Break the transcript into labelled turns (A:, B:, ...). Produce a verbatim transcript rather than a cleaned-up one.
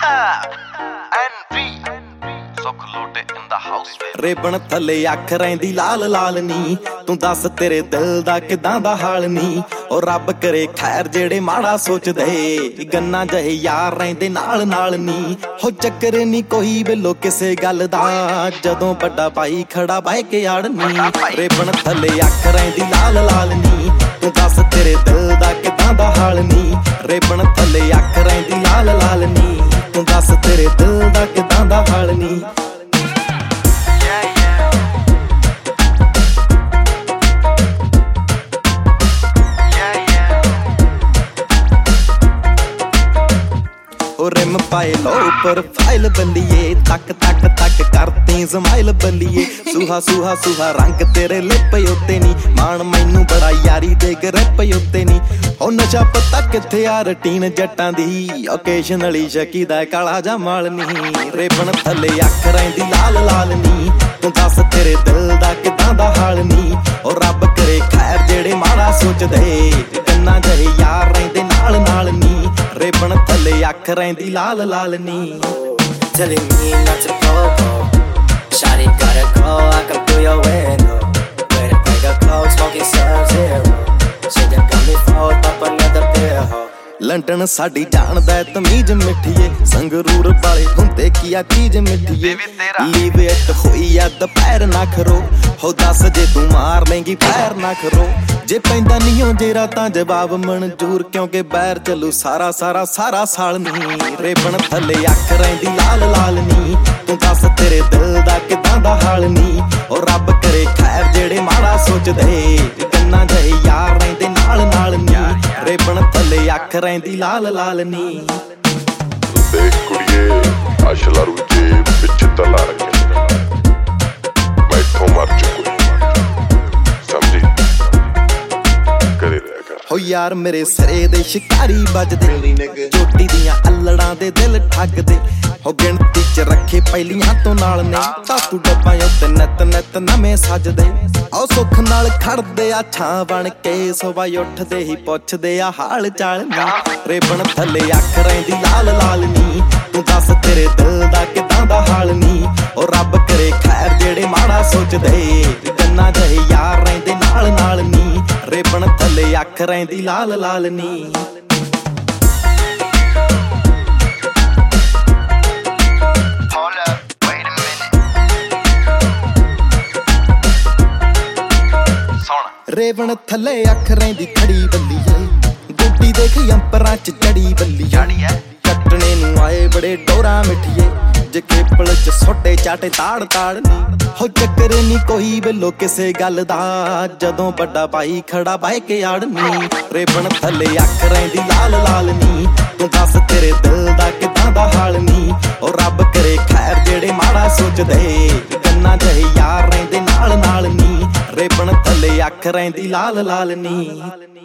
A: ਰੇਬਣ ਥੱਲੇ ਅੱਖ ਰਹਿੰਦੀ ਲਾਲ ਲਾਲ ਨੀ, ਤੂੰ ਦੱਸ ਤੇਰੇ ਦਿਲ ਦਾ ਕਿਦਾਂ ਦਾ ਹਾਲ ਨੀ। ਉਹ ਰੱਬ ਕਰੇ ਖੈਰ ਜਿਹੜੇ ਮਾੜਾ ਸੋਚਦੇ, ਗੰਨਾ ਜਿਹੇ ਯਾਰ ਰਹਿੰਦੇ ਨਾਲ ਨਾਲ ਨੀ। ਹੋ ਚੱਕਰ ਨੀ ਕੋਈ ਬਿੱਲੋ ਕਿਸੇ ਗੱਲ ਦਾ, ਜਦੋਂ ਵੱਡਾ ਭਾਈ ਖੜਾ ਬਹਿ ਕੇ ਆੜਨੀ। ਰੇਬਣ ਥੱਲੇ ਅੱਖ ਰਹਿੰਦੀ ਲਾਲ ਲਾਲ ਨੀ, ਤੂੰ ਦੱਸ ਤੇਰੇ ਦਿਲ ਦਾ ਕਿਦਾਂ ਦਾ ਹਾਲ ਨੀ। ਰੇਬਣ ਥੱਲੇ ਅੱਖ ਰਹਿੰਦੀ ਲਾਲ ਲਾਲ ਨੀ, ਤੂੰ ਦੱਸ ਤੇਰੇ ਦਿਲ ਦਾ ਕਿਦਾਂ ਦਾ ਹਾਲ ਨੀ। ਰਿਮ ਪਾਏ ਲੋ ਪ੍ਰੋਫਾਈਲ ਬੱਲੀਏ, ਤੱਕ ਤੱਕ ਤੱਕ ਕਰਤੀ ਸਮਾਈਲ ਬੱਲੀਏ। ਸੁਹਾ ਸੁਹਾ ਸੁਹਾ ਰੰਗ ਤੇਰੇ ਲਿਪ ਉੱਤੇ ਨੀ, ਮਾਣ ਮੈਨੂੰ ਬੜਾ ਯਾਰੀ ਦੇ ਗ੍ਰਿਪ ਉੱਤੇ ਨੀ। ਉਹ ਨਸ਼ਾ ਪਤਾ ਕਿੱਥੇ ਆ ਰਟੀਨ ਜੱਟਾਂ ਦੀ, ਓਕੇਸ਼ਨਲੀ ਸ਼ਕੀ ਦਾ ਕਾਲਾ ਜਾ ਮਾਲ ਨੀ। ਰੇਬਣ ਥੱਲੇ ਅੱਖ ਰਹਿੰਦੀ ਲਾਲ ਲਾਲ ਨੀ, ਤੂੰ ਦੱਸ ਤੇਰੇ ਦਿਲ ਦਾ ਕਿਦਾਂ ਦਾ ਹਾਲ ਨੀ। ਉਹ ਰੱਬ ਕਰੇ ਖੈਰ ਜਿਹੜੇ ਮਾੜਾ ਸੋਚਦੇ, ਗੰਨਾ ਜਿਹੇ ਯਾਰ ਰਹਿੰਦੇ ਨਾਲ ਨਾਲ ਨੀ। ਰੇਬਣ ਥੱਲੇ ਅੱਖ ਰਹਿੰਦੀ ਲਾਲ ਲਾਲ ਨੀ।
B: Telling me not to go, go. Shawty gotta go, I come through your window. With a bag of coke, smoking Sub-Zero. Shit that got me fold up another pill, ho.
A: London ਸਾਡੀ ਜਾਣਦਾ ਤਮੀਜ਼ ਮਿੱਠੀਏ, ਸੰਗਰੂਰ ਵਾਲੇ ਹੁੰਦੇ ਕੀ ਆ ਚੀਜ਼ ਮਿੱਠੀਏ। Leave it ਹੋਈ ਆ ਦੁਪਹਿਰ ਨਾ ਖਰੋ, ਹੋ ਦੱਸ ਜੇ ਤੂੰ ਮਾਰ ਲੈਂਗੀ ਪੈਰ ਨਾ ਖਰੋ। ਜੇ ਪੈਂਦਾ ਨਹੀਂ ਓ ਜੇਰਾ ਤਾਂ ਜਵਾਬ ਮਨਜ਼ੂਰ, ਕਿਉਂਕਿ ਬੈਰ ਚੱਲੂ ਸਾਰਾ ਸਾਰਾ ਸਾਰਾ ਸਾਲ ਨੀ। ਰੇਬਣ ਥੱਲੇ ਅੱਖ ਰਹਿੰਦੀ ਲਾਲ ਲਾਲ ਨੀ, ਤੂੰ ਦੱਸ ਤੇਰੇ ਦਿਲ ਦਾ ਕਿਦਾਂ ਦਾ ਹਾਲ ਨੀ। ਉਹ ਰੱਬ ਕਰੇ ਖੈਰ ਜਿਹੜੇ ਮਾੜਾ ਸੋਚਦੇ, ਗੰਨਾ ਜਿਹੇ ਯਾਰ ਰਹਿੰਦੇ ਨਾਲ ਨਾਲ ਨੀ। ਰੇਬਣ ਥੱਲੇ ਅੱਖ ਰਹਿੰਦੀ ਲਾਲ ਲਾਲ ਨੀ।
C: ਦੇਖ ਕੁੜੀਏ ਅਸ਼ਲਾ ਰੂਜੇ ਵਿੱਚ ਤਲਾ ਰੱਖਿਆ, ਮੈਥੋਂ ਮਰ ਚੁੱਕੀ ਸਮਝੀ ਕਰੇ ਰਹਿ ਕਰ।
A: ਹੋ ਯਾਰ ਮੇਰੇ ਸਿਰੇ ਦੇ ਸ਼ਿਕਾਰੀ ਵੱਜਦੇ, ਚੋਟੀ ਦੀਆਂ ਅਲੜਾਂ ਦੇ ਦਿਲ ਠੱਗਦੇ। ਹੋ ਗਿਣਤੀ ਚ ਰੱਖੇ ਪਹਿਲੀਆਂ ਤੋਂ ਨਾਲ ਨੇ, ਤਾਤੂ ਡੱਬਾਂ ਉੱਤੇ ਨਿੱਤ ਨਿੱਤ ਨਵੇਂ ਸੱਜਦੇ। ਆਓ ਸੁੱਖ ਨਾਲ ਖੜਦੇ ਆ ਛਾਂ ਬਣ ਕੇ, ਸਵੇਰ ਉੱਠਦੇ ਹੀ ਪੁੱਛਦੇ ਆ ਹਾਲ ਚਾਲ ਨੀ। ਰੇਬਣ ਥੱਲੇ ਅੱਖ ਰਹਿੰਦੀ ਲਾਲ ਲਾਲ ਨੀ, ਤੂੰ ਦੱਸ ਤੇਰੇ ਦਿਲ ਦਾ ਕਿਦਾਂ ਦਾ ਹਾਲ ਨੀ। ਉਹ ਰੱਬ ਕਰੇ ਖੈਰ ਜਿਹੜੇ ਮਾੜਾ ਸੋਚਦੇ, ਗੰਨਾ ਜਿਹੇ ਯਾਰ ਰਹਿੰਦੇ ਨਾਲ ਨਾਲ ਨੀ। ਰੇਬਣ ਥੱਲੇ ਅੱਖ ਰਹਿੰਦੀ ਲਾਲ ਲਾਲ ਨੀ। ਰੇਬਣ ਥੱਲੇ ਅੱਖ ਰਹਿੰਦੀ ਖੜੀ ਬੱਲੀਏ, ਗੋਡੀ ਦੇਖ ਅੰਪਰਾਂ ਚ ਜੜੀ ਬੱਲੀਏ। ਕੱਟਣੇ ਨੂੰ ਆਏ ਬੜੇ ਡੋਰਾ ਮਿੱਠੀਏ, ਜੇ ਕੇਪਲ ਚ ਸੋਟੇ ਚਾਟੇ ਤਾੜ ਤਾੜ ਨੀ। ਹੋ ਚੱਕਰ ਨੀ ਕੋਈ ਬਿੱਲੋ ਕਿਸੇ ਗੱਲ ਦਾ, ਜਦੋਂ ਵੱਡਾ ਭਾਈ ਖੜਾ ਬਹਿ ਕੇ ਆੜਨੀ। ਰੇਬਣ ਥੱਲੇ ਅੱਖ ਰਹਿੰਦੀ ਲਾਲ ਲਾਲ ਨੀ, ਤੂੰ ਦੱਸ ਤੇਰੇ ਦਿਲ ਦਾ ਕਿਦਾਂ ਦਾ ਹਾਲ ਨੀ। ਉਹ ਰੱਬ ਕਰੇ ਖੈਰ ਜਿਹੜੇ ਮਾੜਾ ਸੋਚਦੇ, ਗੰਨਾ ਜਿਹੇ ਯਾਰ ਰਹਿੰਦੇ ਨਾਲ ਨਾਲ ਨੀ। ਰੇਬਣ ਥੱਲੇ ਅੱਖ ਰਹਿੰਦੀ ਲਾਲ ਲਾਲ ਨੀ।